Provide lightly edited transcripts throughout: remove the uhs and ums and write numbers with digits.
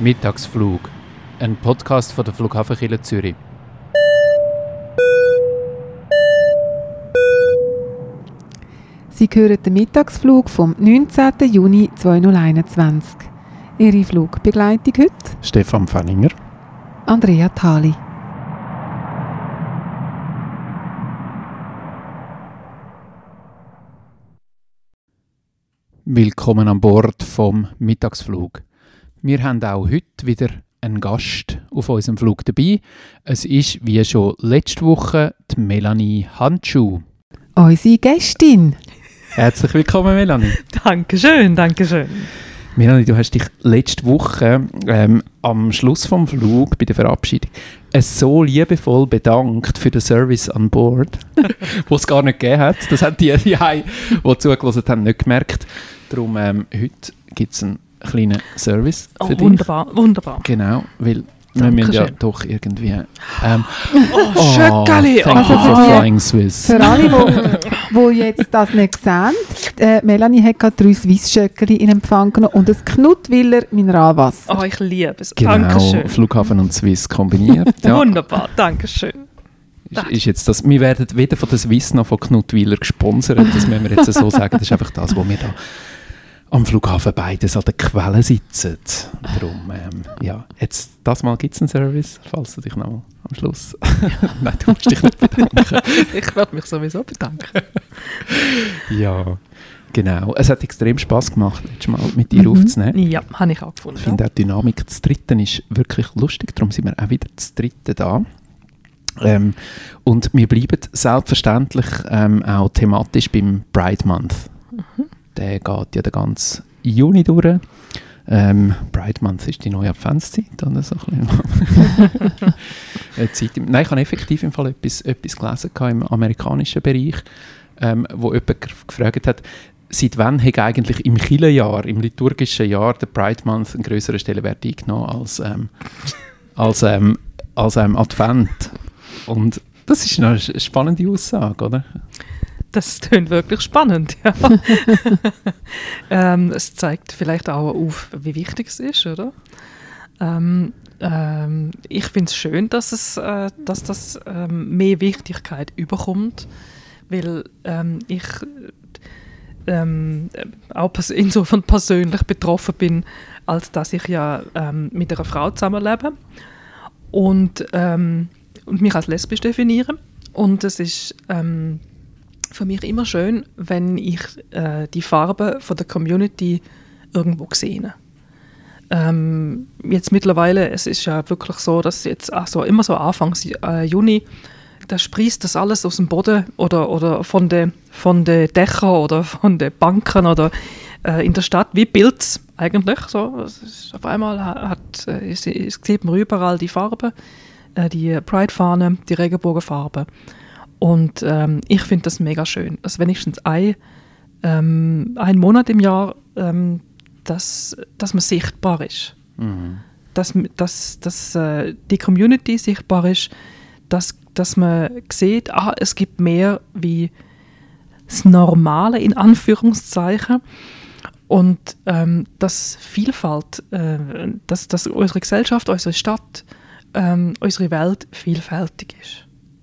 Mittagsflug, ein Podcast von der Flughafenkirche Zürich. Sie hören den Mittagsflug vom 19. Juni 2021. Ihre Flugbegleitung heute? Stefan Pfanninger. Andrea Thali. Willkommen an Bord vom Mittagsflug. Wir haben auch heute wieder einen Gast auf unserem Flug dabei. Es ist, wie schon letzte Woche, die Melanie Handschuh. Unsere Gästin. Herzlich willkommen, Melanie. Dankeschön, Dankeschön. Melanie, du hast dich letzte Woche am Schluss vom Flug bei der Verabschiedung so liebevoll bedankt für den Service an Bord, den es gar nicht gegeben hat. Das haben die zugelassen haben, nicht gemerkt. Darum heute gibt es einen kleinen Service für dich. Wunderbar, wunderbar. Genau, weil wir müssen ja doch irgendwie... Schöckeli! Thank you for flying Swiss. Für alle, die jetzt das nicht sehen, Melanie hat gerade 3 Swiss-Schöckeli in Empfang genommen und ein Knutwiller Mineralwasser. Oh, ich liebe es. Genau, Dankeschön. Flughafen und Swiss kombiniert. Ja. Wunderbar, Dankeschön. Ist jetzt das, wir werden weder von der Swiss noch von Knutwiller gesponsert, das müssen wir jetzt so sagen. Das ist einfach das, was wir da am Flughafen beides an der Quelle sitzen. Darum, jetzt, das Mal gibt es einen Service, falls du dich noch am Schluss... Nein, du musst dich nicht bedanken. Ich werde mich sowieso bedanken. Ja, genau. Es hat extrem Spass gemacht, letztes Mal mit dir aufzunehmen. Ja, habe ich auch gefunden. Ich finde auch die Dynamik des Dritten ist wirklich lustig, darum sind wir auch wieder das Dritte da. Und wir bleiben selbstverständlich auch thematisch beim Pride Month. Der geht ja den ganzen Juni durch. Pride Month ist die neue Adventszeit. Oder so Nein, ich habe effektiv im Fall etwas gelesen im amerikanischen Bereich, wo jemand gefragt hat, seit wann hat eigentlich im Kirchenjahr, im liturgischen Jahr, der Pride Month einen grösseren Stellenwert eingenommen als Advent. Und das ist eine spannende Aussage, oder? Das klingt wirklich spannend, ja. Es zeigt vielleicht auch auf, wie wichtig es ist, oder? Ich finde es schön, dass das mehr Wichtigkeit überkommt, weil ich auch insofern persönlich betroffen bin, als dass ich ja mit einer Frau zusammenlebe und mich als lesbisch definiere. Und es ist für mich immer schön, wenn ich die Farben von der Community irgendwo sehe. Jetzt mittlerweile, es ist ja wirklich so, dass jetzt immer so Anfang Juni, da sprießt das alles aus dem Boden oder von den Dächern oder von den Banken oder in der Stadt wie Pilz eigentlich. So. Auf einmal sieht man überall die Farben, die Pride-Fahne, die Regenbogenfarbe. Und ich finde das mega schön, dass wenigstens ein Monat im Jahr, dass man sichtbar ist. Mhm. Dass die Community sichtbar ist, dass man sieht, es gibt mehr wie das Normale, in Anführungszeichen. Und dass Vielfalt, dass unsere Gesellschaft, unsere Stadt, unsere Welt vielfältig ist.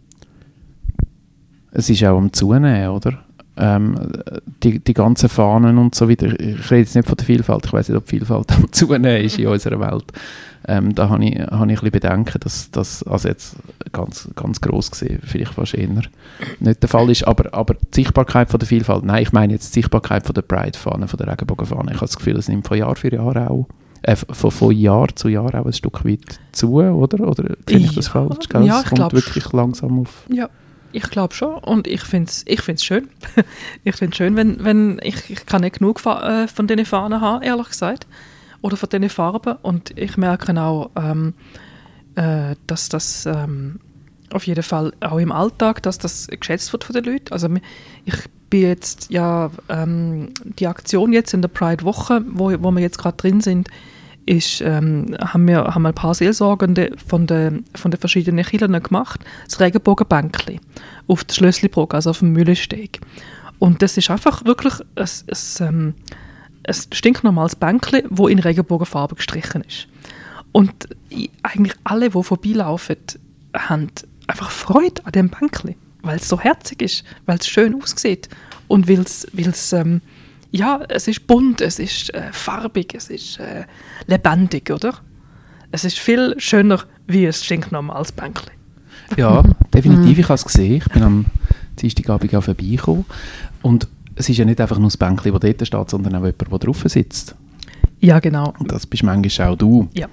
Es ist auch am Zunehmen, oder? Die ganzen Fahnen und so weiter. Ich rede jetzt nicht von der Vielfalt. Ich weiss nicht, ob Vielfalt am Zunehmen ist in unserer Welt. Da habe ich ein bisschen Bedenken, dass das also jetzt ganz, ganz gross gesehen vielleicht fast eher nicht der Fall ist. Aber die Sichtbarkeit von der Vielfalt, nein, ich meine jetzt die Sichtbarkeit von der Pride-Fahne, von der Regenbogenfahne. Ich habe das Gefühl, es nimmt von Jahr für Jahr auch, von Jahr zu Jahr auch ein Stück weit zu, oder? Oder kenne ich das falsch? Gell? Ja, es kommt wirklich langsam auf. Ja. Ich glaube schon und ich find's schön. Ich finde es schön, wenn ich kann nicht genug von diesen Fahnen haben, ehrlich gesagt, oder von diesen Farben. Und ich merke auch, dass das auf jeden Fall auch im Alltag, dass das geschätzt wird von den Leuten. Also ich bin jetzt die Aktion jetzt in der Pride-Woche, wo wir jetzt gerade drin sind, haben wir ein paar Seelsorgende von den verschiedenen Kirchen gemacht, das Regenbogenbänkli auf der Schlösslibrücke, also auf dem Mühlensteg. Und das ist einfach wirklich ein stinknormales Bänkli, das in Regenbogenfarbe gestrichen ist. Und eigentlich alle, die vorbeilaufen, haben einfach Freude an dem Bänkli, weil es so herzig ist, weil es schön aussieht und weil es es ist bunt, es ist farbig, es ist lebendig, oder? Es ist viel schöner wie ein stinknormales Bänkli. Ja, definitiv. Ich habe es gesehen. Ich bin am Dienstagabend auch vorbeigekommen. Und es ist ja nicht einfach nur das Bänkli, das dort steht, sondern auch jemand, der drauf sitzt. Ja, genau. Und das bist manchmal auch du. Ja.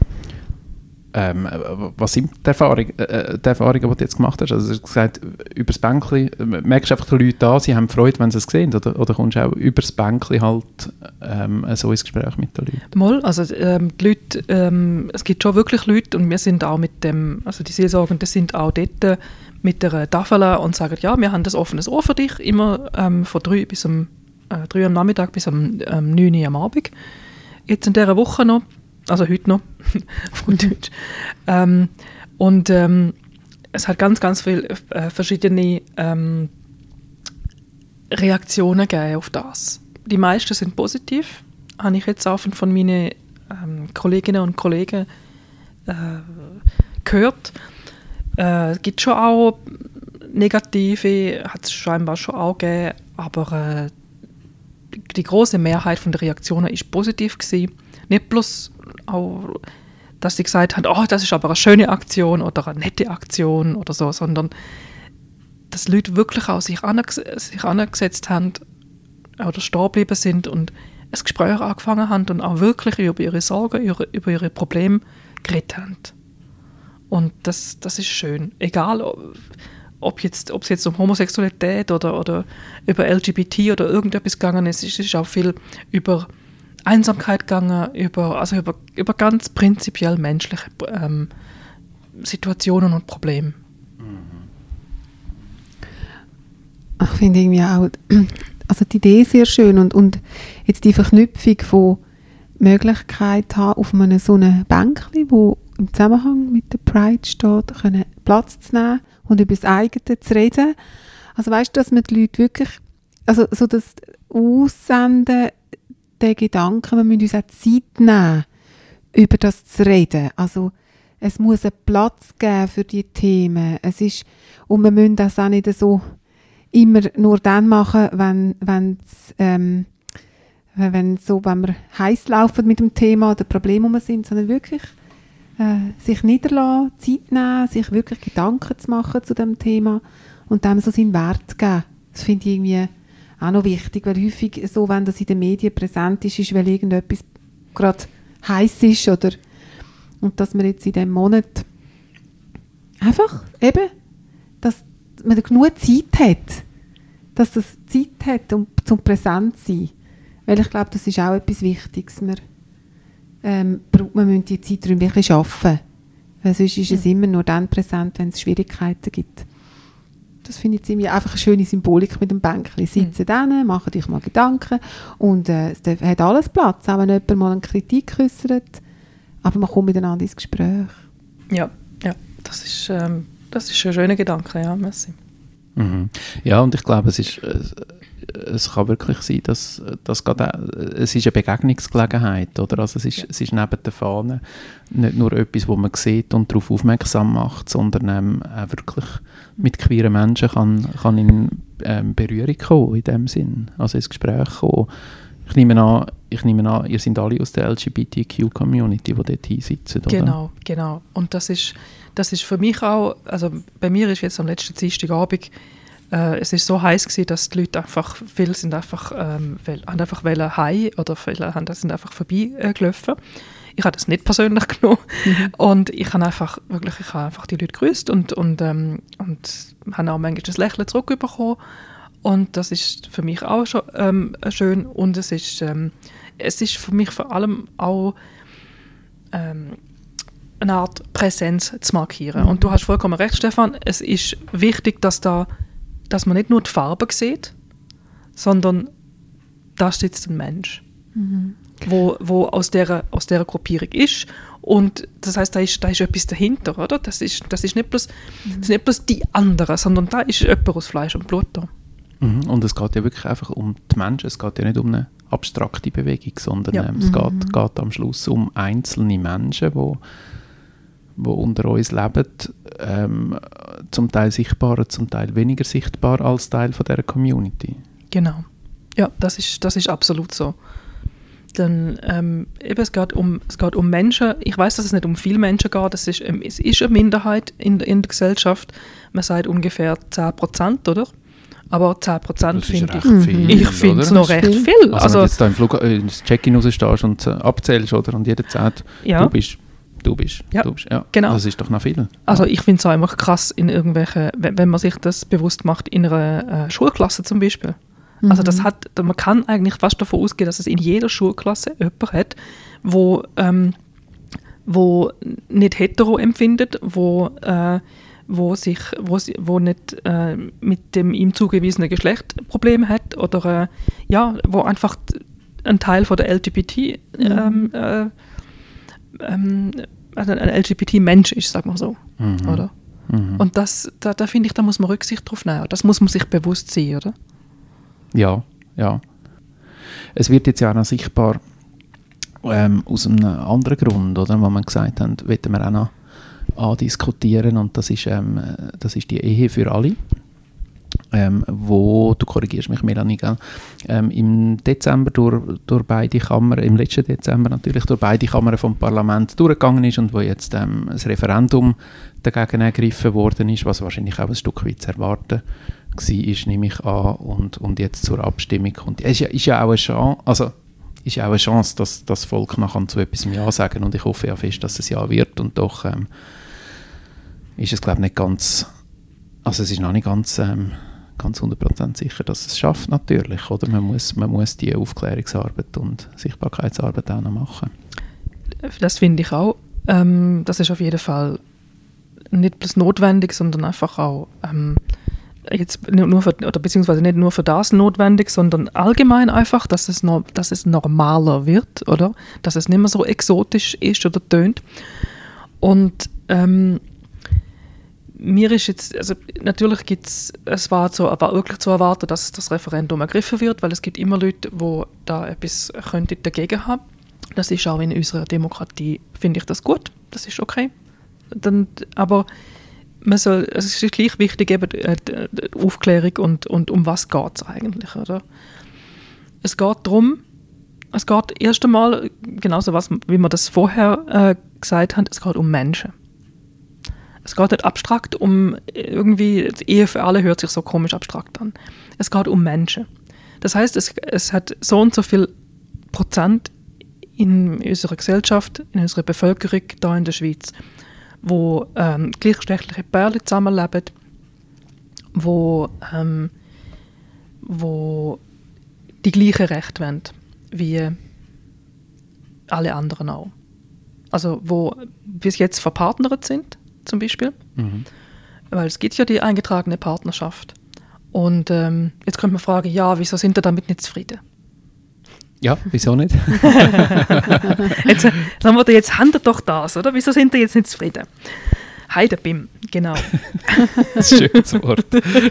Was sind die Erfahrungen, die du jetzt gemacht hast? Also du hast gesagt, über das Bänkli, merkst du einfach die Leute da, sie haben Freude, wenn sie es sehen? Oder kommst du auch über das Bänkli halt so ins Gespräch mit den Leuten? Mal, also die Leute, es gibt schon wirklich Leute und wir sind auch mit dem, also die Seelsorgenden sind auch dort mit der Tafel und sagen, ja, wir haben das offenes Ohr für dich, immer von 3 am Nachmittag bis am 9 Uhr am Abend. Jetzt in dieser Woche noch, also heute noch, auf gut Deutsch. Es hat ganz, ganz viele verschiedene Reaktionen gegeben auf das. Die meisten sind positiv, habe ich jetzt auch von meinen Kolleginnen und Kollegen gehört. Es gibt schon auch negative, hat es scheinbar schon auch gegeben, aber die große Mehrheit von der Reaktionen ist positiv gewesen. Nicht bloß auch, dass sie gesagt haben, oh, das ist aber eine schöne Aktion oder eine nette Aktion oder so, sondern dass Leute wirklich auch sich angesetzt haben oder stehen geblieben sind und ein Gespräch angefangen haben und auch wirklich über ihre Sorgen, über ihre Probleme geredet haben. Und das ist schön. Egal, ob es jetzt um Homosexualität oder über LGBT oder irgendetwas gegangen ist, es ist auch viel über Einsamkeit gegangen, über ganz prinzipiell menschliche Situationen und Probleme. Ich finde irgendwie auch, also die Idee sehr schön und jetzt die Verknüpfung von Möglichkeit haben, auf einem so einem Bänkli, wo im Zusammenhang mit der Pride steht, können Platz zu nehmen und über das eigene zu reden. Also weißt du, dass man die Leute wirklich, also so das Aussenden, der Gedanke, wir müssen uns auch Zeit nehmen, über das zu reden. Also es muss einen Platz geben für die Themen. Und wir müssen das auch nicht so immer nur dann machen, wenn wir heiß laufen mit dem Thema oder Probleme sind, sondern wirklich sich niederlassen, Zeit nehmen, sich wirklich Gedanken zu machen zu dem Thema und dem so seinen Wert zu geben. Das finde ich irgendwie auch noch wichtig, weil häufig so, wenn das in den Medien präsent ist, weil irgendetwas gerade heiß ist und dass man jetzt in diesem Monat einfach eben, dass man genug Zeit hat, dass das Zeit hat, um zum präsent zu sein. Weil ich glaube, das ist auch etwas Wichtiges. Man müssen die Zeiträume wirklich schaffen. Weil sonst ist es immer nur dann präsent, wenn es Schwierigkeiten gibt. Das finde ich ziemlich einfach eine schöne Symbolik mit dem Bänkchen. Sitzen dann, machen dich mal Gedanken und es hat alles Platz, auch wenn jemand mal eine Kritik äußert. Aber man kommt miteinander ins Gespräch. Ja, das ist ein schöner Gedanke, ja, merci. Mhm. Ja, und ich glaube, es kann wirklich sein, dass es ist eine Begegnungsgelegenheit, oder? Also es ist neben der Fahne nicht nur etwas, wo man sieht und darauf aufmerksam macht, sondern auch wirklich mit queeren Menschen kann in Berührung kommen, in dem Sinn, also ins Gespräch kommen. Ich nehme an, ihr seid alle aus der LGBTQ-Community, die dort hinsitzen, oder? Genau. Und das ist für mich auch, also bei mir ist jetzt am letzten Dienstagabend, es ist so heiß gewesen, dass die Leute viele sind haben einfach heim oder viele sind einfach vorbeigelaufen. Ich habe das nicht persönlich genommen und ich habe einfach die Leute gegrüßt und habe auch manchmal das Lächeln zurückbekommen. Und das ist für mich auch schon schön und es ist für mich vor allem auch eine Art Präsenz zu markieren. Und du hast vollkommen recht, Stefan, es ist wichtig, dass man nicht nur die Farben sieht, sondern da sitzt ein Mensch, wo aus dieser Gruppierung ist. Und das heisst, da ist etwas dahinter, oder? Das ist nicht bloß die anderen, sondern da ist jemand aus Fleisch und Blut da. Und es geht ja wirklich einfach um die Menschen, es geht ja nicht um eine abstrakte Bewegung, sondern es geht am Schluss um einzelne Menschen, die unter uns leben, zum Teil sichtbarer, zum Teil weniger sichtbar als Teil von dieser Community. Genau. Ja, das ist absolut so. Dann, eben, es geht um Menschen. Ich weiß, dass es nicht um viele Menschen geht. Es ist eine Minderheit in der Gesellschaft. Man sagt ungefähr 10%, oder? Aber 10% finde ich finde es noch recht viel. Also wenn du jetzt da ins Check-in rausstehst und abzählst, oder? Und jeder sagt, du bist. Ja, genau. Das ist doch noch viel. Also ich finde es auch immer krass, in irgendwelchen, wenn man sich das bewusst macht, in einer Schulklasse zum Beispiel. Also man kann eigentlich fast davon ausgehen, dass es in jeder Schulklasse jemanden hat, wo nicht hetero empfindet, wo nicht mit dem ihm zugewiesenen Geschlecht Probleme hat oder wo einfach ein Teil von der LGBT also ein LGBT-Mensch ist, sag mal so, oder? Und da finde ich, da muss man Rücksicht drauf nehmen. Das muss man sich bewusst sein, oder? Ja. Es wird jetzt ja auch noch sichtbar aus einem anderen Grund, oder? Wo man gesagt haben, wollen wir auch noch andiskutieren, und das ist die Ehe für alle, wo, du korrigierst mich, Melanie, gell? Im Dezember durch beide Kammern, im letzten Dezember natürlich, durch beide Kammern vom Parlament durchgegangen ist und wo jetzt das Referendum dagegen ergriffen worden ist, was wahrscheinlich auch ein Stück weit zu erwarten war, nehme ich an, und jetzt zur Abstimmung kommt. Es ist ja auch eine Chance, dass das Volk nachher zu etwas Ja sagen, und ich hoffe ja fest, dass es Ja wird, und doch ist es, glaube ich, nicht ganz, also es ist noch nicht ganz 100% sicher, dass es schafft, natürlich, oder? Man muss die Aufklärungsarbeit und Sichtbarkeitsarbeit auch noch machen. Das finde ich auch. Das ist auf jeden Fall nicht bloß notwendig, sondern einfach auch jetzt nur für, oder beziehungsweise nicht nur für das notwendig, sondern allgemein einfach, dass es normaler wird, oder? Dass es nicht mehr so exotisch ist oder tönt. Und mir ist jetzt, also natürlich es war wirklich zu erwarten, dass das Referendum ergriffen wird, weil es gibt immer Leute, die da etwas könnten dagegen haben. Das ist auch in unserer Demokratie, finde ich das gut, das ist okay. Aber es ist gleich wichtig, eben die Aufklärung und um was geht es eigentlich, oder? Es geht erst einmal, genauso wie wir das vorher gesagt haben, es geht um Menschen. Es geht nicht abstrakt um irgendwie, die Ehe für alle hört sich so komisch abstrakt an. Es geht um Menschen. Das heißt, es hat so und so viel Prozent in unserer Gesellschaft, in unserer Bevölkerung hier in der Schweiz, wo gleichgeschlechtliche Pärchen zusammenleben, wo die gleichen Rechte wollen wie alle anderen auch. Also wo bis jetzt verpartnert sind, zum Beispiel. Weil es gibt ja die eingetragene Partnerschaft. Und jetzt könnte man fragen, ja, wieso sind ihr damit nicht zufrieden? Ja, wieso nicht? Jetzt sagen wir, jetzt habt ihr doch das, oder? Wieso sind ihr jetzt nicht zufrieden? Heidebim, genau. Das ist ein schönes Wort.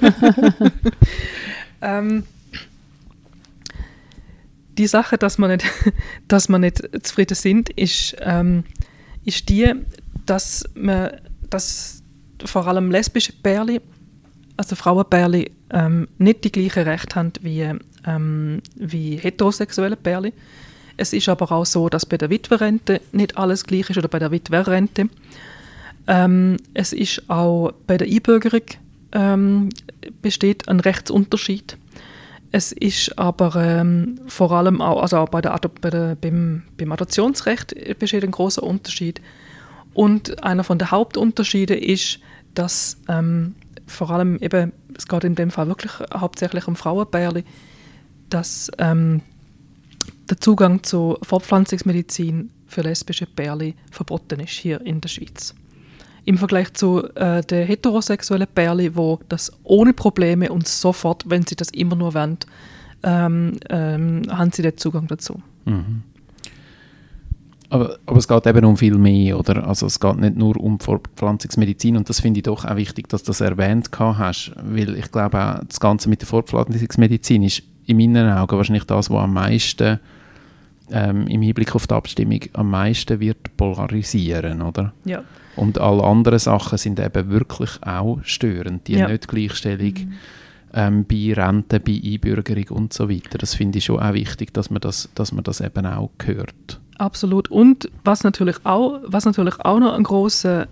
Die Sache, dass wir nicht zufrieden sind, ist die, dass vor allem lesbische Pärchen, also Frauenpärchen, nicht die gleichen Rechte haben wie heterosexuelle Pärchen. Es ist aber auch so, dass bei der Witwerrente nicht alles gleich ist, oder bei der Witwerrente. Es ist auch bei der Einbürgerung besteht ein Rechtsunterschied. Es ist aber vor allem auch, also auch beim Adoptionsrecht besteht ein großer Unterschied. Und einer von den Hauptunterschieden ist, dass vor allem eben, es geht in dem Fall wirklich hauptsächlich um Frauenpärchen, dass der Zugang zur Fortpflanzungsmedizin für lesbische Pärchen verboten ist hier in der Schweiz. Im Vergleich zu den heterosexuellen Pärchen, die das ohne Probleme und sofort, wenn sie das immer nur wollen, haben sie den Zugang dazu. Mhm. Aber es geht eben um viel mehr, oder? Also es geht nicht nur um Fortpflanzungsmedizin, und das finde ich doch auch wichtig, dass du das erwähnt hast, weil ich glaube auch, das Ganze mit der Fortpflanzungsmedizin ist in meinen Augen wahrscheinlich das, was am meisten im Hinblick auf die Abstimmung am meisten wird polarisieren, oder? Ja. Und alle anderen Sachen sind eben wirklich auch störend. Die Nicht-Gleichstellung bei Rente, bei Einbürgerung und so weiter. Das finde ich schon auch wichtig, dass man das eben auch hört. Absolut. Und was natürlich auch noch ein grosser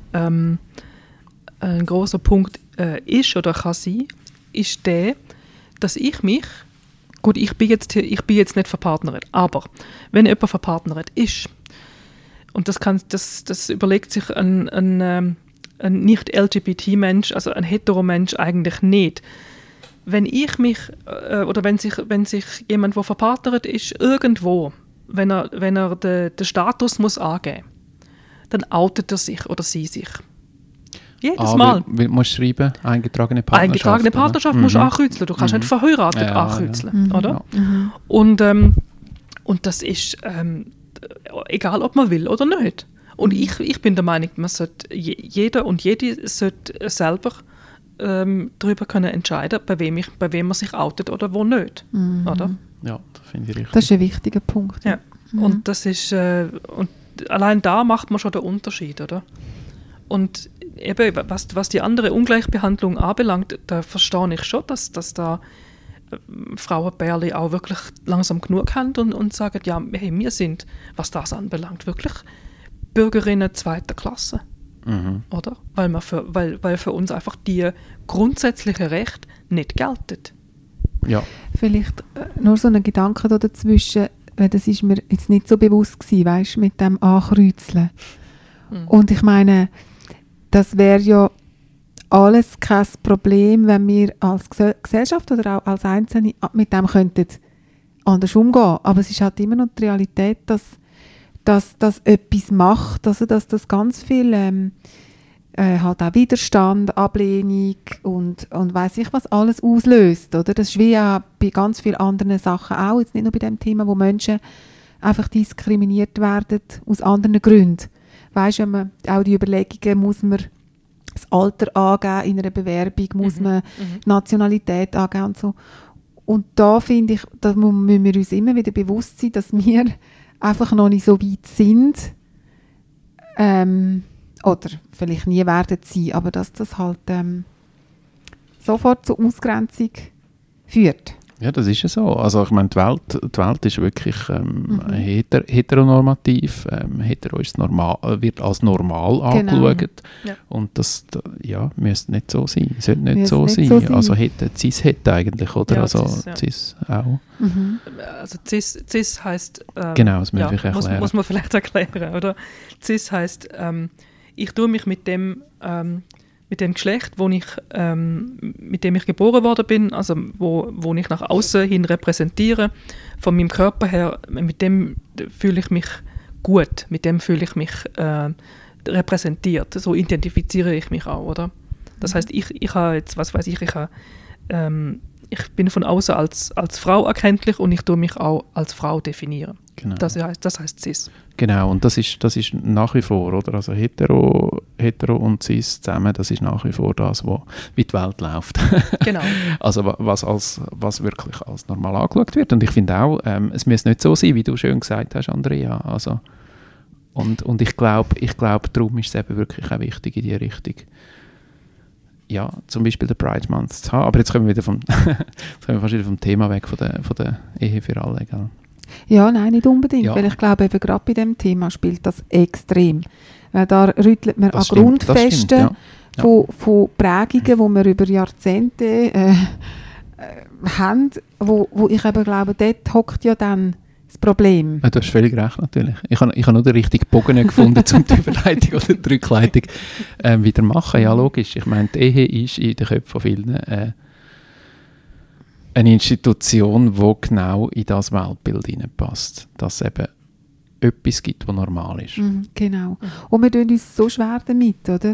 Punkt ist oder kann sein, ist der, dass ich mich, gut, ich bin jetzt nicht verpartnert, aber wenn jemand verpartnert ist, und das überlegt sich ein Nicht-LGBT-Mensch, also ein Hetero-Mensch eigentlich nicht. Wenn ich mich, oder wenn sich jemand, der verpartnert ist, irgendwo, wenn er den Status muss angeben, dann outet er sich oder sie sich. Jedes Mal. Weil musst du schreiben, eingetragene Partnerschaft. Eingetragene Partnerschaft musst du ankreuzeln. Du kannst nicht verheiratet ankreuzeln, oder? Ja. Und das ist egal, ob man will oder nicht. Und ich bin der Meinung, man sollte, jeder und jede sollte selber darüber können entscheiden, bei wem man sich outet oder wo nicht. Oder? Ja, das finde ich richtig. Das ist ein wichtiger Punkt. Ja. Und das ist und allein da macht man schon den Unterschied, oder? Und eben, was die andere Ungleichbehandlung anbelangt, da verstehe ich schon, dass da Frauenpärchen auch wirklich langsam genug haben und sagen, ja, hey, wir sind, was das anbelangt, wirklich Bürgerinnen zweiter Klasse. Oder? Weil für uns einfach die grundsätzlichen Rechte nicht gelten. Ja. Vielleicht nur so ein Gedanke da dazwischen, weil das ist mir jetzt nicht so bewusst gewesen, weißt, mit dem Ankreuzeln. Und ich meine, das wäre ja alles kein Problem, wenn wir als Gesellschaft oder auch als Einzelne mit dem könnten anders umgehen. Aber es ist halt immer noch die Realität, dass das etwas macht, also dass das ganz viel halt auch Widerstand, Ablehnung und weiss ich was alles auslöst, oder? Das ist wie auch bei ganz vielen anderen Sachen auch, jetzt nicht nur bei dem Thema, wo Menschen einfach diskriminiert werden aus anderen Gründen. Weisst, wenn man auch die Überlegungen, muss man das Alter angeben in einer Bewerbung, muss man die Nationalität angeben und so. Und da finde ich, da müssen wir uns immer wieder bewusst sein, dass wir einfach noch nicht so weit sind, oder vielleicht nie werden sein, aber dass das halt sofort zur Ausgrenzung führt. Ja, das ist ja so. Also ich meine, die Welt ist wirklich heteronormativ. Hetero ist wird als normal angeschaut. Ja. Und das müsste nicht so sein. Sollte nicht so sein. Also Cis hätte eigentlich, oder? Ja, also Cis auch. Also Cis heisst... genau, das muss ich erklären. Muss man vielleicht erklären, oder? Cis heisst, ich tue mich mit dem Geschlecht, mit dem ich geboren worden bin, also wo ich nach außen hin repräsentiere, von meinem Körper her, mit dem fühle ich mich gut, mit dem fühle ich mich repräsentiert. So identifiziere ich mich auch, oder? Das heißt, ich habe jetzt, was weiß ich ich bin von außen als Frau erkenntlich und ich tue mich auch als Frau definieren. Genau. Das heißt Cis. Genau, und das ist nach wie vor, oder? Also hetero und Cis zusammen, das ist nach wie vor das, wie die Welt läuft. Genau. Also was wirklich als normal angeschaut wird. Und ich finde auch, es müsste nicht so sein, wie du schön gesagt hast, Andrea. Also, und ich glaube, darum ist es eben wirklich auch wichtig in die Richtung. Ja, zum Beispiel den Pride Month zu haben. Aber jetzt kommen wir fast wieder vom Thema weg, von der Ehe für alle. Gell? Ja, nein, nicht unbedingt, Ja. weil ich glaube, eben gerade bei diesem Thema spielt das extrem. Weil da rüttelt man Das an stimmt, Grundfesten ja. von Prägungen, die wir über Jahrzehnte haben, wo ich eben glaube, dort hockt ja dann das Problem. Ja, du hast völlig recht, natürlich. Ich habe nur den richtigen Bogen nicht gefunden, um die Überleitung oder die Rückleitung wieder zu machen. Ja, logisch. Ich meine, die Ehe ist in den Köpfen von vielen eine Institution, die genau in das Weltbild hineinpasst. Dass es eben etwas gibt, was normal ist. Genau. Und wir tun uns so schwer damit, oder?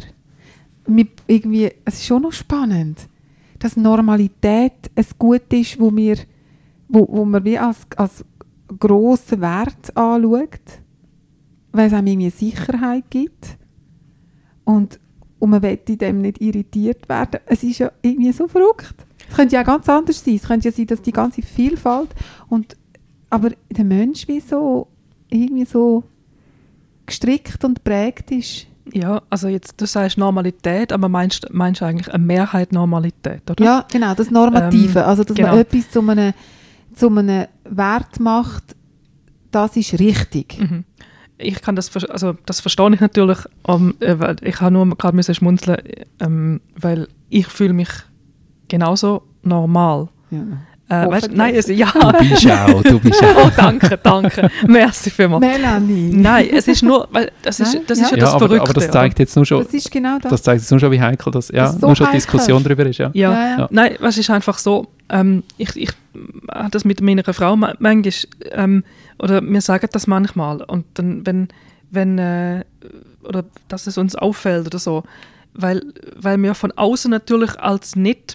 Es ist schon noch spannend, dass Normalität ein Gut ist, wo man wie als grossen Wert anschaut, weil es einem irgendwie Sicherheit gibt und man will in dem nicht irritiert werden. Es ist ja irgendwie so verrückt. Es könnte ja ganz anders sein. Es könnte ja sein, dass die ganze Vielfalt aber der Mensch wie so irgendwie so gestrickt und prägt ist. Ja, also jetzt, du sagst Normalität, aber meinst eigentlich eine Mehrheit Normalität, oder? Ja, genau, das Normative. Also, dass man etwas zu einem Wert macht, das ist richtig. Mhm. Ich kann das verstehe ich natürlich, weil ich habe nur gerade schmunzeln, weil ich fühle mich genauso normal. Ja. Weißt, nein, ja. Du bist auch. Oh, danke. Merci vielmals. Melanie. Nein, es ist nur, weil das ist ja das Verrückte. Aber das zeigt jetzt nur schon, das ist genau das. Das zeigt jetzt nur schon, wie heikel das, Das ist so nur schon heikel. Diskussion darüber ist. Ja. Nein, es ist einfach so, ich habe das mit meiner Frau manchmal, oder wir sagen das manchmal, und dann, wenn oder dass es uns auffällt oder so, weil wir von außen natürlich als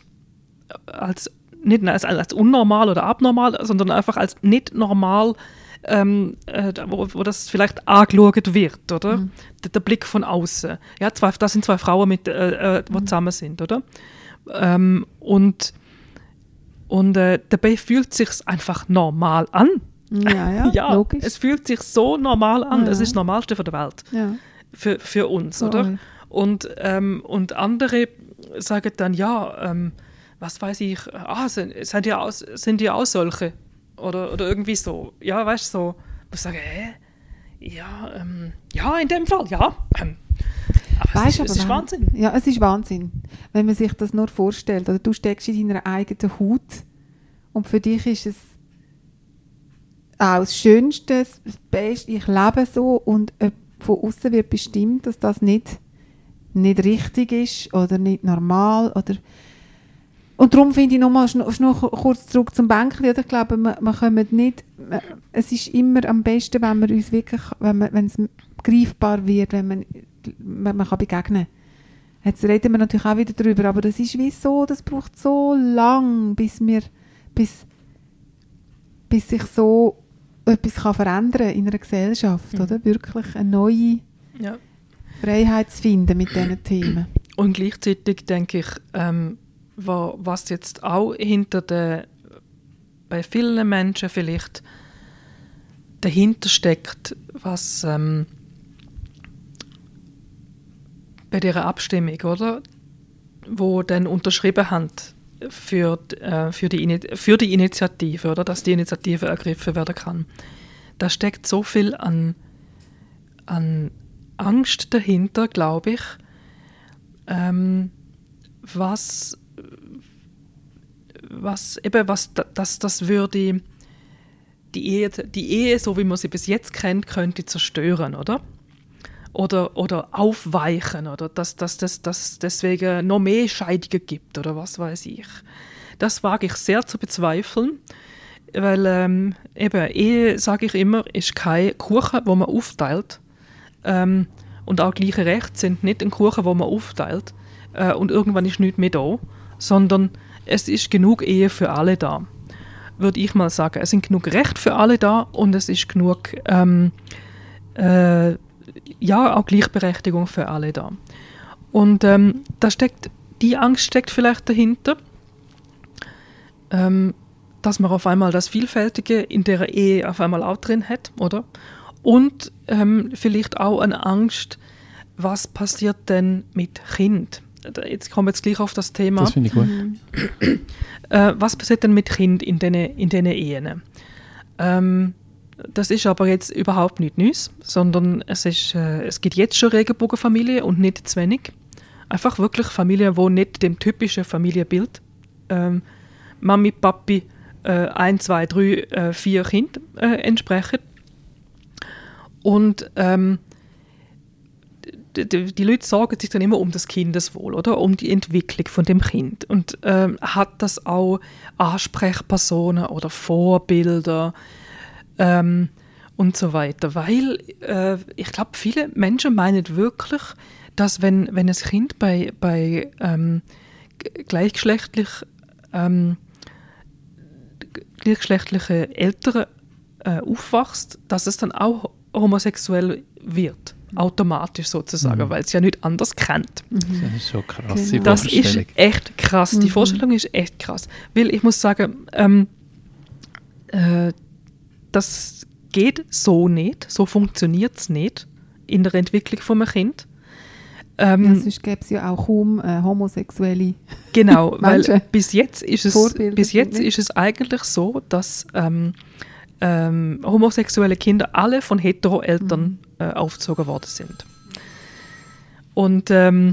unnormal oder abnormal, sondern einfach als nicht normal, wo das vielleicht angeschaut wird, oder? Mhm. Der Blick von außen. Ja, das sind zwei Frauen, die zusammen sind, oder? Und dabei fühlt es sich einfach normal an. Ja, logisch. Es fühlt sich so normal an. Ja. Es ist das Normalste der Welt. Ja. Für uns, oder? Und andere sagen dann, was weiß ich, sind ja auch solche. Oder irgendwie so. Ja, weißt du, so. Ich sage, ja, in dem Fall, ja. Aber es ist Wahnsinn. Ja, es ist Wahnsinn. Wenn man sich das nur vorstellt. Oder du steckst in deiner eigenen Haut und für dich ist es auch das Schönste, das Beste, ich lebe so, und von außen wird bestimmt, dass das nicht richtig ist oder nicht normal. Und darum finde ich noch kurz zurück zum Bänkchen. Ich glaube, man kommt nicht, es ist immer am besten, wenn man uns wirklich, wenn es greifbar wird, wenn man kann begegnen. Jetzt reden wir natürlich auch wieder darüber, aber das ist wie so, das braucht so lang, bis sich so etwas kann verändern in einer Gesellschaft, oder? Wirklich eine neue Freiheit zu finden mit diesen Themen. Und gleichzeitig denke ich, was jetzt auch bei vielen Menschen vielleicht dahinter steckt, was bei dieser Abstimmung, oder, wo dann unterschrieben haben für die Initiative, oder, dass die Initiative ergriffen werden kann. Da steckt so viel an Angst dahinter, glaube ich, das würde die Ehe, so wie man sie bis jetzt kennt, könnte zerstören, oder? Oder aufweichen, oder dass deswegen noch mehr Scheidungen gibt, oder was weiß ich. Das wage ich sehr zu bezweifeln, weil Ehe, sage ich immer, ist kein Kuchen, wo man aufteilt. Und auch gleiche Rechte sind nicht ein Kuchen, wo man aufteilt und irgendwann ist nichts mehr da, sondern es ist genug Ehe für alle da, würde ich mal sagen. Es sind genug Rechte für alle da und es ist genug auch Gleichberechtigung für alle da. Und die Angst steckt vielleicht dahinter, dass man auf einmal das Vielfältige in der Ehe auf einmal auch drin hat, oder? Und vielleicht auch eine Angst, was passiert denn mit Kind? Jetzt kommen wir jetzt gleich auf das Thema. Das finde ich gut. Was passiert denn mit Kind in diesen Ehen? Das ist aber jetzt überhaupt nicht Neues, sondern es gibt jetzt schon Regenbogenfamilien und nicht zu wenig. Einfach wirklich Familien, die nicht dem typischen Familienbild Mami, Papi, 1, 2, 3, 4 Kinder entsprechen. Und die Leute sorgen sich dann immer um das Kindeswohl, oder? Um die Entwicklung von dem Kind. Und hat das auch Ansprechpersonen oder Vorbilder und so weiter. Weil ich glaube, viele Menschen meinen wirklich, dass wenn ein Kind bei gleichgeschlechtlichen Eltern aufwächst, dass es dann auch homosexuell wird. automatisch sozusagen, weil es ja nicht anders kennt. Das ist schon eine krasse Genau. Das Vorstellung. ist echt krass. Die Vorstellung ist echt krass. Weil ich muss sagen, das geht so nicht, so funktioniert es nicht in der Entwicklung von einem Kind. Ja, sonst gäbe es ja auch kaum homosexuelle Genau, weil Menschen. bis jetzt ist Vorbilder sind nicht. es eigentlich so, dass homosexuelle Kinder alle von Hetero-Eltern aufgezogen worden sind. Und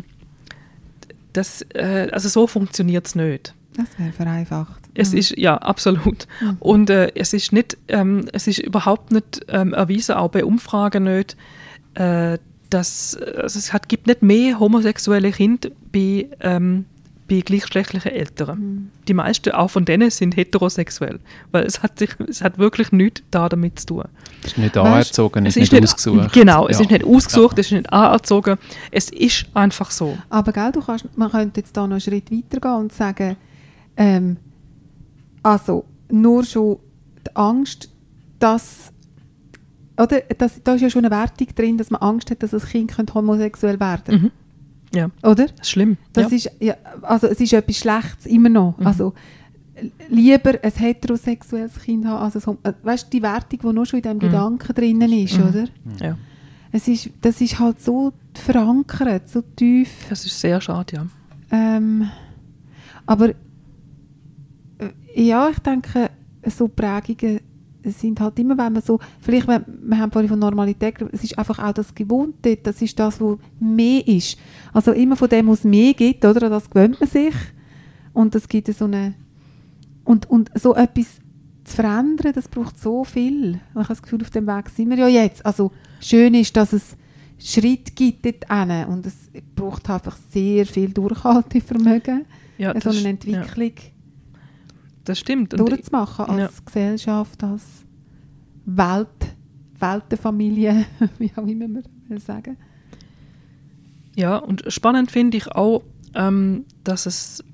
also so funktioniert es nicht. Das wäre vereinfacht. Es ist, ja, absolut. Und es ist überhaupt nicht erwiesen, auch bei Umfragen nicht, dass gibt nicht mehr homosexuelle Kinder bei gleichgeschlechtlichen Eltern. Die meisten auch von denen sind heterosexuell, weil es hat wirklich nichts damit zu tun. Es ist nicht anerzogen, es ist nicht ausgesucht. Genau, es ist nicht ausgesucht, es ist nicht anerzogen, es ist einfach so. Aber gell, man könnte jetzt da noch einen Schritt weiter gehen und sagen, also nur schon die Angst, dass da ist ja schon eine Wertung drin, dass man Angst hat, dass das Kind homosexuell werden könnte. Ja, Oder? das ist schlimm. Das ist, ja, also es ist etwas Schlechtes immer noch. Also lieber ein heterosexuelles Kind haben, als weißt du, die Wertung, die nur schon in diesem Gedanken drinnen ist, oder? Ja. Das ist halt so verankert, so tief. Das ist sehr schade, ja. Aber ja, ich denke, so Prägungen sind halt immer, wenn man so, vielleicht, wir haben vorhin von Normalität geredet, es ist einfach auch das Gewohnte, das ist das, was mehr ist. Also immer von dem, was es mehr gibt, oder? Das gewöhnt man sich. Und es gibt so eine, und so etwas zu verändern, das braucht so viel. Ich habe das Gefühl, auf dem Weg sind wir ja jetzt. Also schön ist, dass es Schritt gibt dorthin und es braucht einfach sehr viel Durchhaltevermögen, Ja, so eine Entwicklung das stimmt. durchzumachen als Gesellschaft, als Weltenfamilie, wie auch immer man will sagen. Ja, und spannend finde ich auch, dass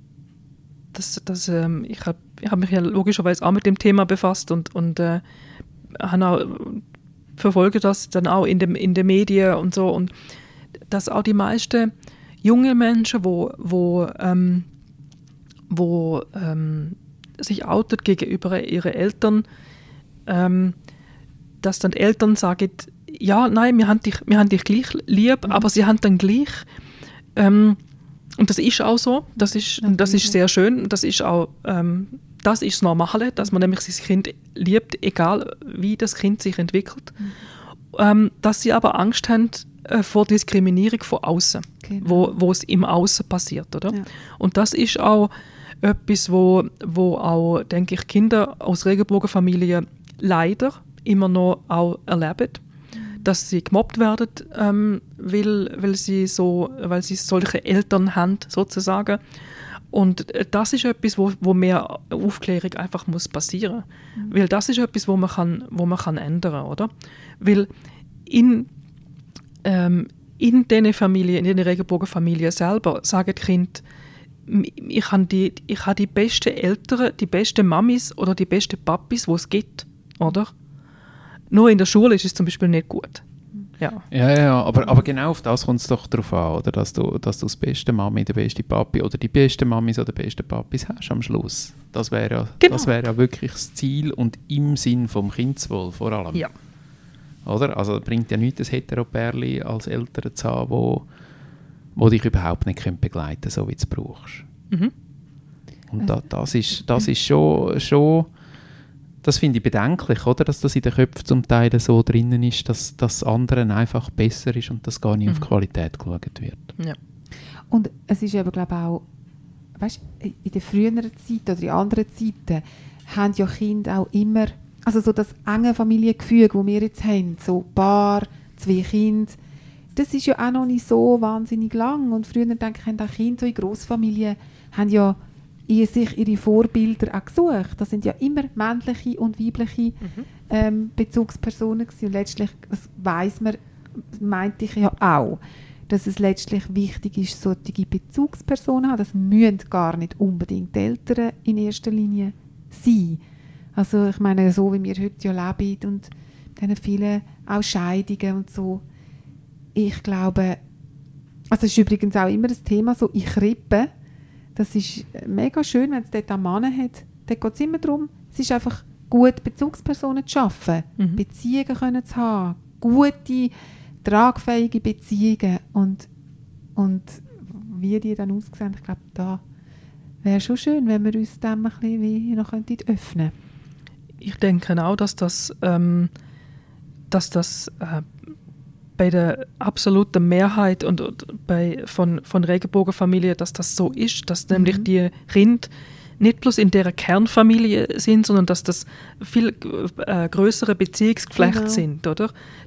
ich hab mich ja logischerweise auch mit dem Thema befasst und habe auch verfolge das dann auch in den Medien und so, und dass auch die meisten junge Menschen, wo sich outet gegenüber ihren Eltern, dass dann die Eltern sagen, ja, nein, wir haben dich gleich lieb, aber sie haben dann gleich, und das ist auch so, das ist sehr schön, das ist auch das ist das Normale, dass man nämlich sein Kind liebt, egal wie das Kind sich entwickelt, dass sie aber Angst haben vor Diskriminierung von außen, Genau. wo es im Außen passiert, oder? Ja. Und das ist auch etwas, wo auch, denke ich, Kinder aus Regenbogenfamilien leider immer noch auch erleben, dass sie gemobbt werden, weil sie solche Eltern haben, sozusagen. Und das ist etwas, wo mehr Aufklärung einfach muss passieren. Weil das ist etwas, wo man kann ändern, oder? Weil in diesen Familien, in den Regenbogenfamilien selber, sagen die Kinder, ich habe die besten Eltern, die besten Mamis oder die besten Papis, die es gibt, oder? Nur in der Schule ist es zum Beispiel nicht gut. Ja. Ja, aber genau auf das kommt es doch darauf an, oder? Dass du das beste Mami, der beste Papi oder die besten Mamis oder besten Papis hast am Schluss. Das wäre ja wirklich das Ziel und im Sinn vom Kindeswohl vor allem. Ja. Oder? Also bringt ja nichts, ein Heteropärli als Eltern zu haben, wo dich überhaupt nicht begleiten können, so wie du es brauchst. Mhm. Und das ist schon das finde ich bedenklich, oder? Dass das in den Köpfen zum Teil so drinnen ist, dass das anderen einfach besser ist und dass gar nicht auf Qualität geschaut wird. Ja. Und es ist eben, glaube ich, auch, weißt, in den früheren Zeiten oder in anderen Zeiten haben ja Kinder auch immer, also so das enge Familiengefüge, das wir jetzt haben, so ein Paar, 2 Kinder, das ist ja auch noch nicht so wahnsinnig lang. Und früher, denke ich, haben auch Kinder so in Grossfamilien, haben ja sich ihre Vorbilder auch gesucht. Das sind ja immer männliche und weibliche Bezugspersonen gewesen. Und letztlich, das weiss man, meinte ich ja auch, dass es letztlich wichtig ist, solche Bezugspersonen zu haben. Das müssen gar nicht unbedingt die Eltern in erster Linie sein. Also ich meine, so wie wir heute ja leben und dann viele auch Scheidungen und so, ich glaube, also es ist übrigens auch immer das Thema, so in Krippen, das ist mega schön, wenn es dort einen Mann hat, dort geht es immer darum, es ist einfach gut, Bezugspersonen zu schaffen, Beziehungen können zu haben, gute, tragfähige Beziehungen und wie die dann aussehen, ich glaube, da wäre schon schön, wenn wir uns dem ein bisschen wie noch öffnen könnten. Ich denke auch, dass das bei der absoluten Mehrheit und von Regenbogenfamilien, dass das so ist, dass nämlich die Kinder nicht bloß in dieser Kernfamilie sind, sondern dass das viel größere Beziehungsgeflechte sind, oder?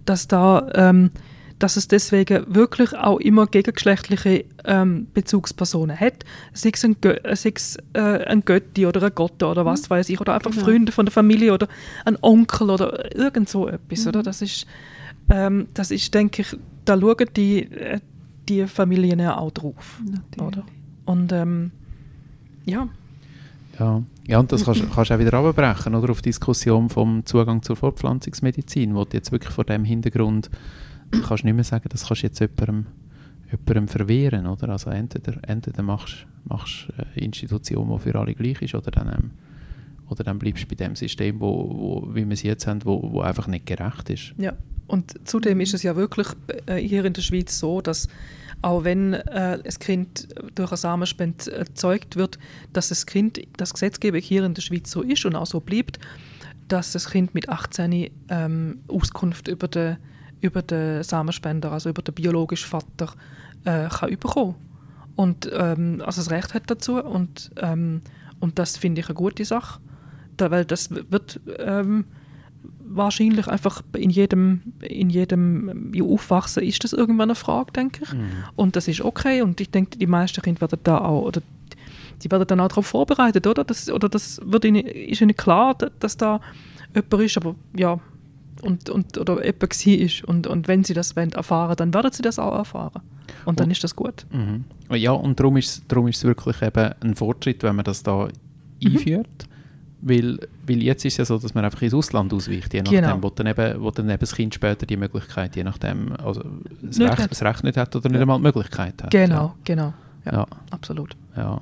Dass es deswegen wirklich auch immer gegengeschlechtliche Bezugspersonen hat, sei es ein Götti oder ein Gott oder was weiß ich, oder einfach Freunde von der Familie oder ein Onkel oder irgend so etwas, oder? Das ist, denke ich, da schauen die Familien ja auch drauf. Oder? Und ja. Ja, und das kannst du auch wieder runterbrechen, oder? Auf die Diskussion vom Zugang zur Fortpflanzungsmedizin, wo du jetzt wirklich vor dem Hintergrund kannst nicht mehr sagen, das kannst du jetzt jemandem verwehren, oder? Also entweder machst du eine Institution, die für alle gleich ist, oder dann bleibst du bei dem System, wo wie wir es jetzt haben, wo einfach nicht gerecht ist. Ja, und zudem ist es ja wirklich hier in der Schweiz so, dass auch wenn ein Kind durch eine Samenspende erzeugt wird, dass das Gesetzgebung hier in der Schweiz so ist und auch so bleibt, dass das Kind mit 18 Auskunft über den Samenspender, also über den biologischen Vater, kann bekommen. Und also das Recht hat dazu. Und das finde ich eine gute Sache. Weil das wird wahrscheinlich einfach in jedem Aufwachsen ist das irgendwann eine Frage, denke ich. Und das ist okay. Und ich denke, die meisten Kinder werden da auch, oder die werden dann auch darauf vorbereitet, oder? Das ist ihnen klar, dass da jemand ist, aber ja, oder jemand war. Und wenn sie das erfahren, dann werden sie das auch erfahren. Und dann ist das gut. Ja, und darum ist es wirklich eben ein Fortschritt, wenn man das da einführt. Weil jetzt ist es ja so, dass man einfach ins Ausland ausweicht, je nachdem, wo dann eben das Kind später die Möglichkeit, je nachdem, also das Recht nicht hat oder nicht einmal die Möglichkeit hat. Genau. Ja. Absolut. Ja.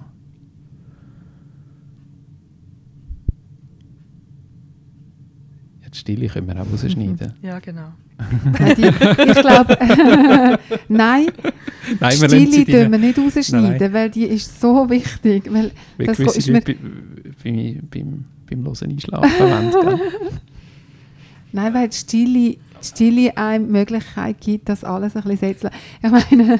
Jetzt Stille können wir auch rausschneiden. Ja, genau. Ich glaube, nein, Stille dürfen wir nicht rausschneiden, weil die ist so wichtig. Weil das ist mir beim Hören einschlafen wollen. Nein, weil die Stille eine Möglichkeit gibt, das alles ein bisschen setzen. Ich meine,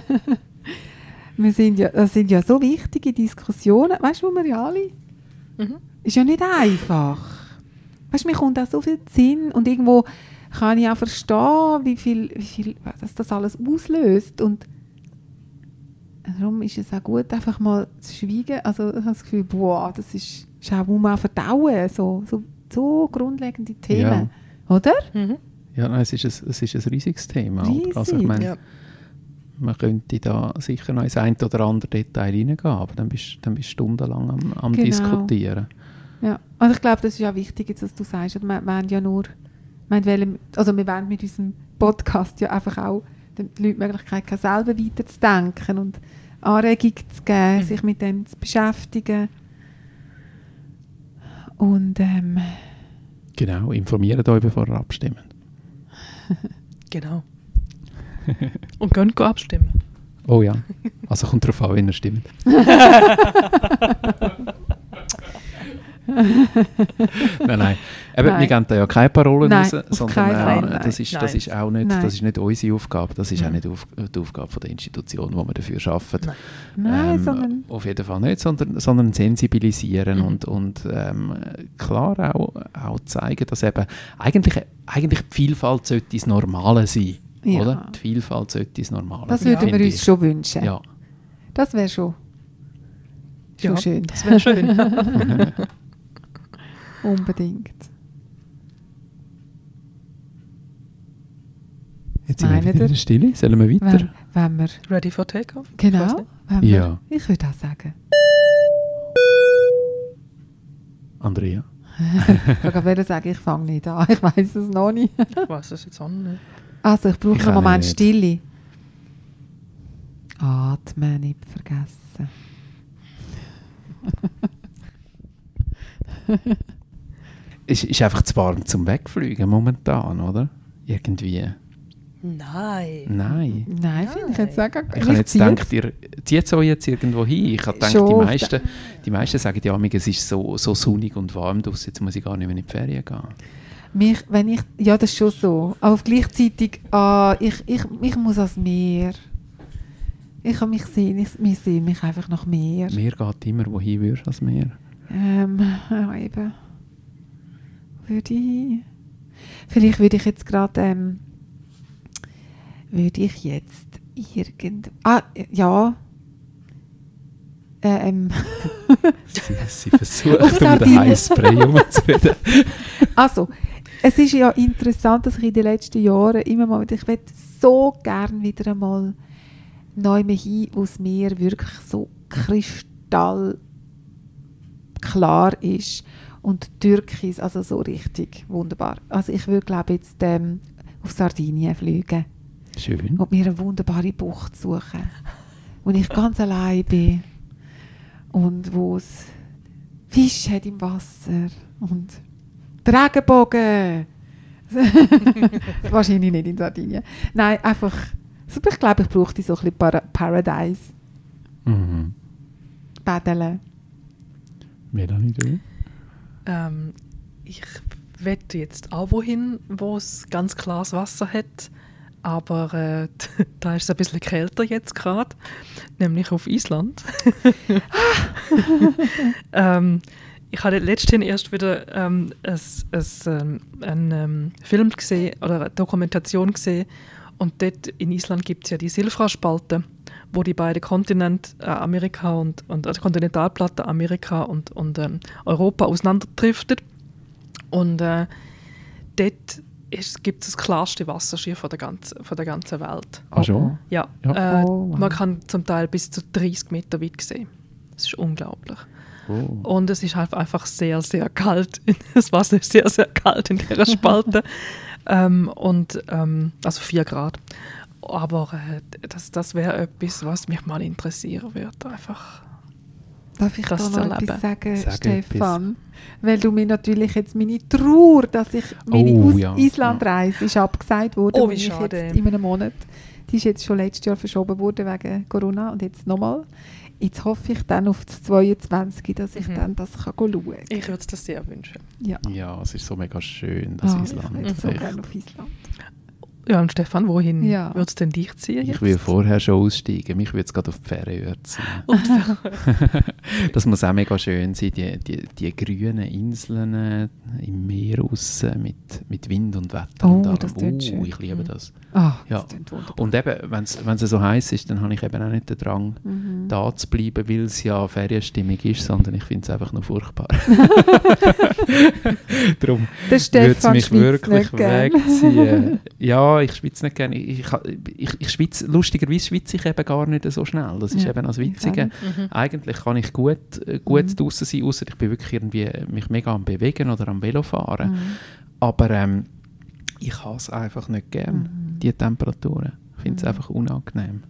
das sind ja so wichtige Diskussionen, weißt du, wo wir ja alle... Ist ja nicht einfach. Weißt du, mir kommt auch so viel Sinn und irgendwo kann ich auch verstehen, wie viel das alles auslöst. Und darum ist es auch gut, einfach mal zu schweigen. Also ich habe das Gefühl, das ist auch mal verdauen, so grundlegende Themen. Ja. Oder? Ja, nein, es ist ein riesiges Thema. Also ich meine, man könnte da sicher noch ins ein oder andere Detail reingehen, aber dann bist du stundenlang am Diskutieren. Ja, also ich glaube, das ist ja wichtig, jetzt, was du sagst. Wir wollen ja nur, wir wollen mit unserem Podcast ja einfach auch den Leuten die Möglichkeit geben, selber weiterzudenken und Anregung zu geben, sich mit dem zu beschäftigen. Und genau, informiert euch, bevor ihr abstimmt. Genau. Und könnt abstimmen. Oh ja, also kommt darauf an, wenn ihr stimmt. Nein. Wir geben da ja keine Parolen raus, sondern das ist auch nicht, das ist nicht unsere Aufgabe, das ist auch nicht die Aufgabe der Institution, die wir dafür arbeiten. Sondern auf jeden Fall nicht, sondern sensibilisieren und klar auch zeigen, dass eben eigentlich die Vielfalt sollte das Normale sein. Ja. Oder? Die Vielfalt sollte das Normale sein. Das würden wir uns schon wünschen. Ja. Das wäre schon schön. Das wäre schön. Unbedingt. Jetzt sind wir wieder in der Stille. Sollen wir weiter? Wenn wir Ready for Takeoff? Genau. Ja. Ich würde auch sagen. Andrea? Ich würde sagen, ich fange nicht an. Ich weiß es noch nicht. Ich weiß es jetzt auch nicht. Also, ich brauche einen Moment Stille. Atmen nicht vergessen. Ist einfach zu warm zum Wegfliegen momentan, oder? Irgendwie. Nein. Nein. Nein, finde ich jetzt auch gar Ich habe jetzt gedacht, ihr zieht es euch jetzt irgendwo hin. Ich habe gedacht, die meisten sagen ja, es ist so sonnig und warm draussen, jetzt muss ich gar nicht mehr in die Ferien gehen. Ja, das ist schon so. Aber gleichzeitig, ich muss ans Meer. Ich kann mich sehen, ich sehe mich einfach nach Meer. Meer geht immer, wohin würdest du als Meer? Eben. Vielleicht würde ich jetzt gerade, Sie versuchen mit dem Heißspray umzureden. Also, es ist ja interessant, dass ich in den letzten Jahren immer mal wieder, ich möchte so gerne wieder einmal neu hin, wo das Meer wirklich so kristallklar ist und Türkis, also so richtig wunderbar. Also ich würde, glaube jetzt auf Sardinien fliegen. Schön. Und mir eine wunderbare Bucht suchen, wo ich ganz allein bin und wo es Fische hat im Wasser und Regenbogen. Wahrscheinlich nicht in Sardinien. Nein, einfach, ich glaube, ich brauchte so ein bisschen Paradise. Mhm. Badeln. Melanie, du? Ich wette jetzt auch wohin, wo es ganz klares Wasser hat. Aber da ist es ein bisschen kälter jetzt gerade, nämlich auf Island. Ich habe letztens erst wieder einen Film gesehen oder eine Dokumentation gesehen. Und dort in Island gibt es ja die Silfra-Spalte, wo die beiden Kontinente Amerika und also Kontinentalplatte Amerika und Europa auseinanderdriften. Und dort gibt es das klarste Wasserschiff von der ganzen Welt. Ach schon? Ja. Wow. Man kann zum Teil bis zu 30 Meter weit sehen. Das ist unglaublich. Oh. Und es ist halt einfach sehr, sehr kalt. Das Wasser ist sehr, sehr kalt in dieser Spalte. Also 4 Grad. Aber das wäre etwas, was mich mal interessieren würde. Einfach Darf ich da das noch zu erleben. etwas sagen, Sag Stefan? Weil du mir natürlich jetzt meine Trauer, dass ich meine Islandreise ist abgesagt wurde, Oh, wie ich schade. jetzt in einem Monat, die ist jetzt schon letztes Jahr verschoben worden wegen Corona und jetzt nochmal. Jetzt hoffe ich dann auf das 22, dass ich dann das kann schauen kann. Ich würde es dir sehr wünschen. Ja, Ja, es ist so mega schön, das Island. Ich würde so Echt. gerne auf Island. Ja, und Stefan, wohin Ja. würde es denn dich ziehen? Ich jetzt? will vorher schon aussteigen. Mich würde es gerade auf die Färöer ziehen. Das muss auch mega schön sein, die grünen Inseln im Meer raus mit Wind und Wetter. Oh, und allem. das klingt schön. Ich liebe das. Ah, Ja. das klingt wunderbar. Und eben, wenn es so heiß ist, dann habe ich eben auch nicht den Drang, da zu bleiben, weil es ja Ferienstimmung ist, sondern ich finde es einfach nur furchtbar. Darum Der würde es Stefan mich schwitzt wirklich nicht gern. wegziehen. Ja, ich schwitze nicht gerne. Ich schwitze, lustigerweise schwitze ich eben gar nicht so schnell. Das ist Ja, eben das ich Witzige. Eigentlich kann ich gut draussen sein, außer ich bin wirklich irgendwie mich mega am Bewegen oder am Velofahren. Aber ich habe es einfach nicht gern, die Temperaturen. Ich finde es einfach unangenehm.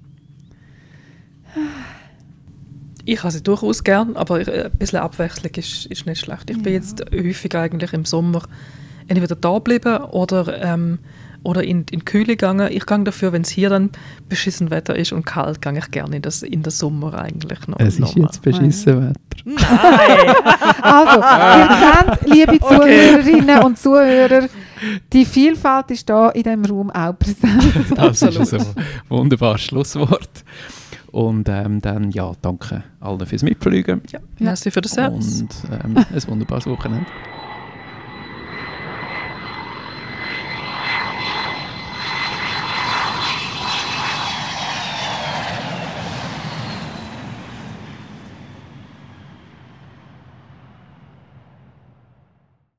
Ich habe sie durchaus gern, aber ein bisschen Abwechslung ist nicht schlecht. Ich bin jetzt häufig eigentlich im Sommer entweder da geblieben oder in die Kühle gegangen. Ich gehe dafür, wenn es hier dann beschissen Wetter ist und kalt, gehe ich gerne in den Sommer eigentlich noch. Es ist jetzt beschissen Wetter. Nein! Also, ihr kennt, liebe Zuhörerinnen und Zuhörer, die Vielfalt ist da in diesem Raum auch präsent. Das ist so ein wunderbares Schlusswort. Und dann, ja, danke allen fürs Mitfliegen Ja, merci für den Service. und ein wunderbares Wochenende.